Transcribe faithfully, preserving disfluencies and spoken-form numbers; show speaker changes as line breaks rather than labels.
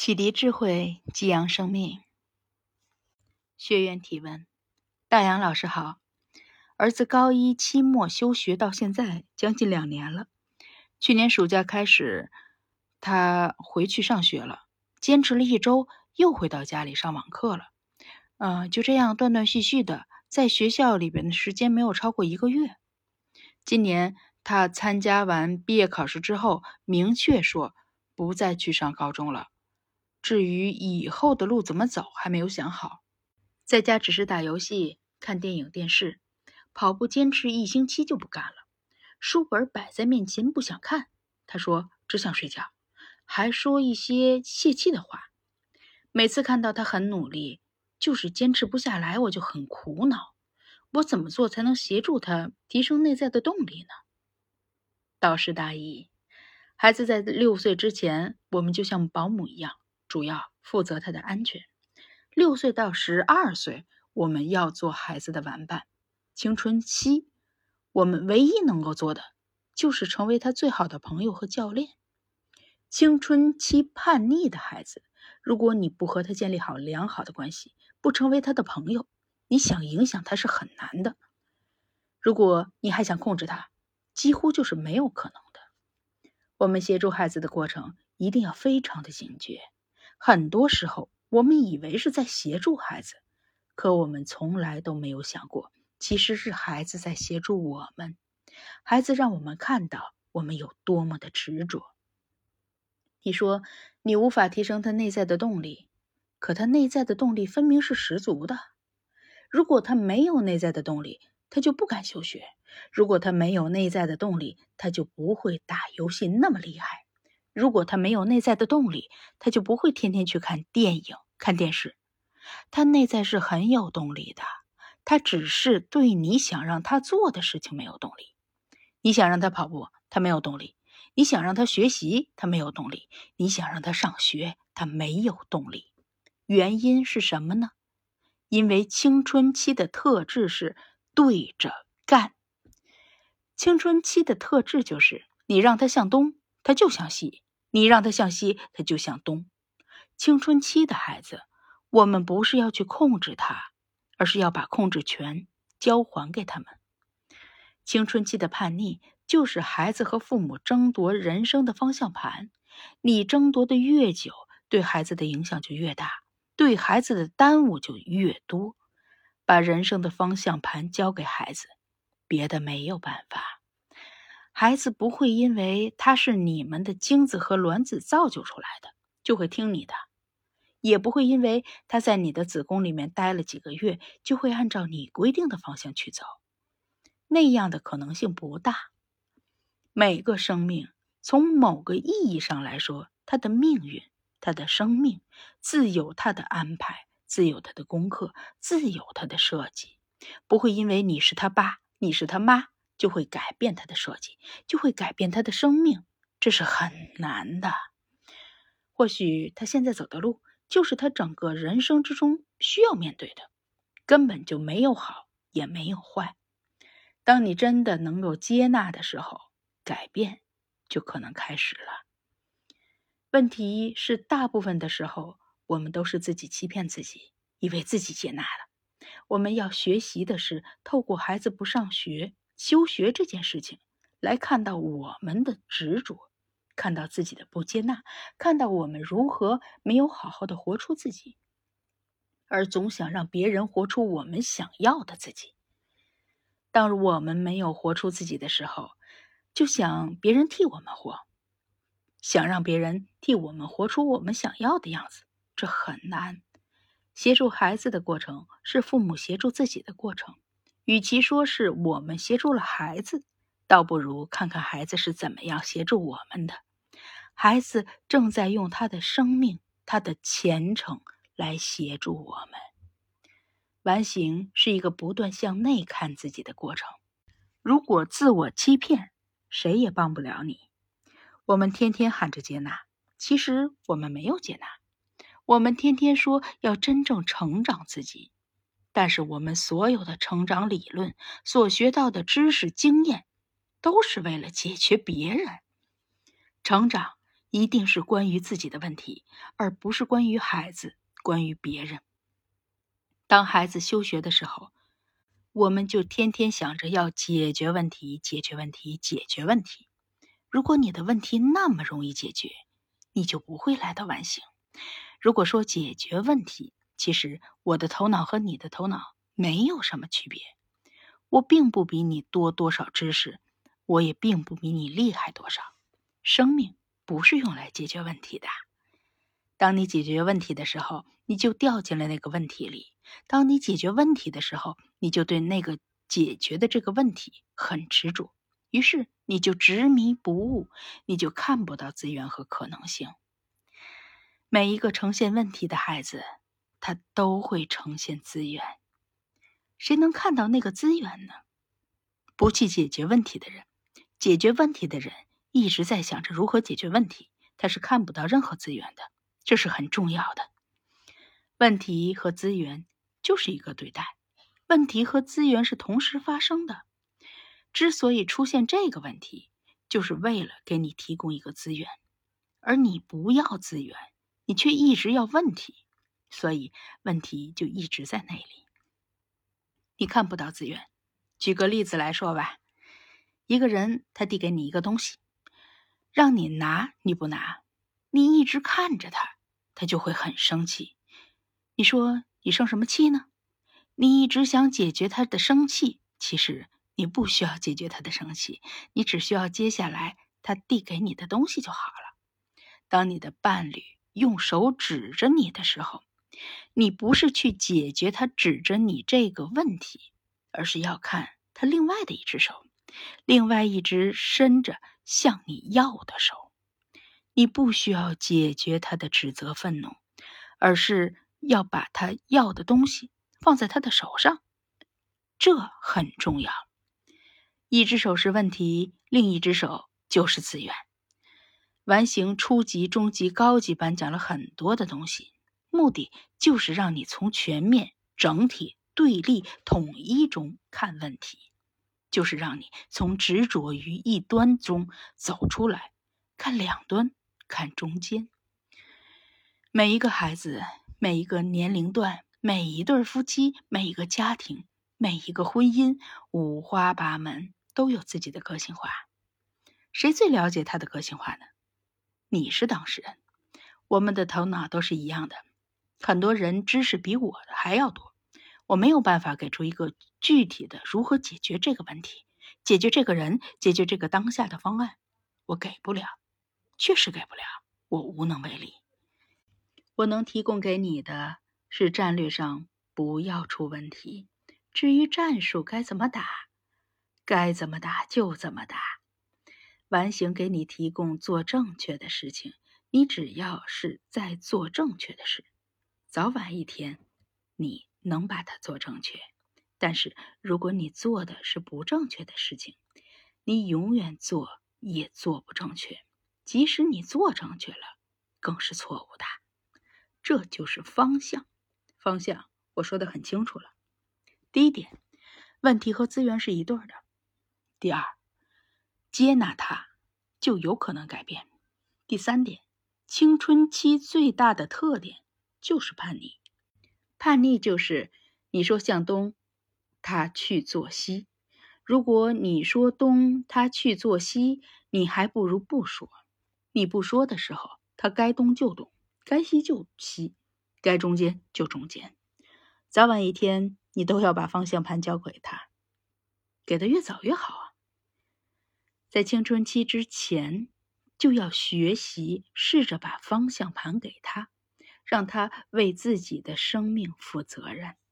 启迪智慧，激扬生命。学员提问：大杨老师好，儿子高一期末休学到现在将近两年了。去年暑假开始，他回去上学了，坚持了一周，又回到家里上网课了。呃，就这样断断续续的，在学校里边的时间没有超过一个月。今年他参加完毕业考试之后，明确说不再去上高中了。至于以后的路怎么走，还没有想好。在家只是打游戏、看电影、电视，跑步坚持一星期就不干了。书本摆在面前不想看，他说只想睡觉，还说一些泄气的话。每次看到他很努力，就是坚持不下来，我就很苦恼。我怎么做才能协助他提升内在的动力呢？导师大意：孩子在六岁之前，我们就像保姆一样，主要负责他的安全。六岁到十二岁，我们要做孩子的玩伴。青春期，我们唯一能够做的，就是成为他最好的朋友和教练。青春期叛逆的孩子，如果你不和他建立好良好的关系，不成为他的朋友，你想影响他是很难的。如果你还想控制他，几乎就是没有可能的。我们协助孩子的过程一定要非常的警觉。很多时候我们以为是在协助孩子，可我们从来都没有想过，其实是孩子在协助我们。孩子让我们看到我们有多么的执着。你说你无法提升他内在的动力，可他内在的动力分明是十足的。如果他没有内在的动力，他就不敢休学。如果他没有内在的动力，他就不会打游戏那么厉害。如果他没有内在的动力，他就不会天天去看电影、看电视。他内在是很有动力的，他只是对你想让他做的事情没有动力。你想让他跑步，他没有动力；你想让他学习，他没有动力；你想让他上学，他没有动力。原因是什么呢？因为青春期的特质是对着干。青春期的特质就是你让他向东，他就向西；你让他向西，他就向东。青春期的孩子，我们不是要去控制他，而是要把控制权交还给他们。青春期的叛逆就是孩子和父母争夺人生的方向盘，你争夺的越久，对孩子的影响就越大，对孩子的耽误就越多。把人生的方向盘交给孩子，别的没有办法。孩子不会因为他是你们的精子和卵子造就出来的，就会听你的，也不会因为他在你的子宫里面待了几个月，就会按照你规定的方向去走。那样的可能性不大。每个生命从某个意义上来说，他的命运、他的生命自有他的安排，自有他的功课，自有他的设计。不会因为你是他爸，你是他妈，就会改变他的设计，就会改变他的生命，这是很难的。或许他现在走的路，就是他整个人生之中需要面对的，根本就没有好，也没有坏。当你真的能够接纳的时候，改变就可能开始了。问题是大部分的时候，我们都是自己欺骗自己，以为自己接纳了。我们要学习的是透过孩子不上学、休学这件事情，来看到我们的执着，看到自己的不接纳，看到我们如何没有好好的活出自己，而总想让别人活出我们想要的自己。当我们没有活出自己的时候，就想别人替我们活，想让别人替我们活出我们想要的样子，这很难。协助孩子的过程是父母协助自己的过程，与其说是我们协助了孩子，倒不如看看孩子是怎么样协助我们的。孩子正在用他的生命、他的虔诚来协助我们。完形是一个不断向内看自己的过程。如果自我欺骗，谁也帮不了你。我们天天喊着接纳，其实我们没有接纳。我们天天说要真正成长自己，但是我们所有的成长理论，所学到的知识经验，都是为了解决别人。成长一定是关于自己的问题，而不是关于孩子，关于别人。当孩子休学的时候，我们就天天想着要解决问题，解决问题，解决问题。如果你的问题那么容易解决，你就不会来到完形。如果说解决问题，其实我的头脑和你的头脑没有什么区别。我并不比你多多少知识，我也并不比你厉害多少。生命不是用来解决问题的。当你解决问题的时候，你就掉进了那个问题里。当你解决问题的时候，你就对那个解决的这个问题很执着，于是你就执迷不悟，你就看不到资源和可能性。每一个呈现问题的孩子，他都会呈现资源。谁能看到那个资源呢？不去解决问题的人，解决问题的人一直在想着如何解决问题，他是看不到任何资源的。这是很重要的。问题和资源就是一个对待，问题和资源是同时发生的。之所以出现这个问题，就是为了给你提供一个资源，而你不要资源，你却一直要问题，所以问题就一直在那里。你看不到资源。举个例子来说吧，一个人他递给你一个东西，让你拿你不拿，你一直看着他，他就会很生气。你说你生什么气呢？你一直想解决他的生气，其实你不需要解决他的生气，你只需要接下来他递给你的东西就好了。当你的伴侣用手指着你的时候，你不是去解决他指着你这个问题，而是要看他另外的一只手，另外一只伸着向你要的手。你不需要解决他的指责愤怒，而是要把他要的东西放在他的手上，这很重要。一只手是问题，另一只手就是资源。完形初级、中级、高级班讲了很多的东西，目的就是让你从全面、整体、对立、统一中看问题，就是让你从执着于一端中走出来，看两端，看中间。每一个孩子，每一个年龄段，每一对夫妻，每一个家庭，每一个婚姻，五花八门，都有自己的个性化。谁最了解他的个性化呢？你是当事人。我们的头脑都是一样的，很多人知识比我的还要多，我没有办法给出一个具体的如何解决这个问题，解决这个人，解决这个当下的方案，我给不了，确实给不了，我无能为力。我能提供给你的是战略上不要出问题，至于战术该怎么打，该怎么打就怎么打。完形给你提供做正确的事情，你只要是在做正确的事，早晚一天你能把它做正确。但是如果你做的是不正确的事情，你永远做也做不正确，即使你做正确了，更是错误的。这就是方向。方向我说得很清楚了。第一点，问题和资源是一对的。第二，接纳它就有可能改变。第三点，青春期最大的特点就是叛逆。叛逆就是你说向东，他去做西。如果你说东，他去做西，你还不如不说。你不说的时候，他该东就东，该西就西，该中间就中间。早晚一天，你都要把方向盘交给他，给的越早越好啊。在青春期之前，就要学习试着把方向盘给他，让他为自己的生命负责任。